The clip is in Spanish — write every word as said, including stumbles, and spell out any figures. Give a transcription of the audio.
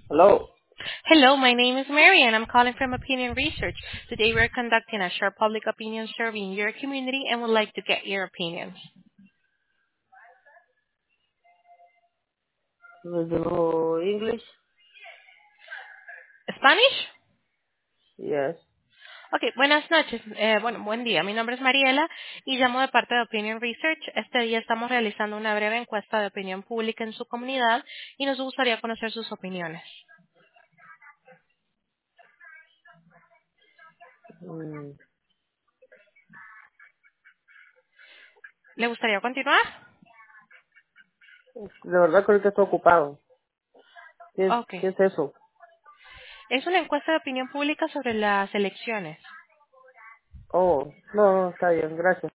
Hello. Hello, my name is Mary, and I'm calling from Opinion Research. Today we're conducting a short public opinion survey in your community and would like to get your opinions. Do you know English? ¿Spanish? Yes. Ok, buenas noches. Eh, bueno, buen día. Mi nombre es Mariela y llamo de parte de Opinion Research. Este día estamos realizando una breve encuesta de opinión pública en su comunidad y nos gustaría conocer sus opiniones. Mm, ¿Le gustaría continuar? de verdad que ahorita estoy ocupado. ¿Qué es, Ok. qué es eso? Es una encuesta de opinión pública sobre las elecciones. Oh, no, no, está bien, gracias.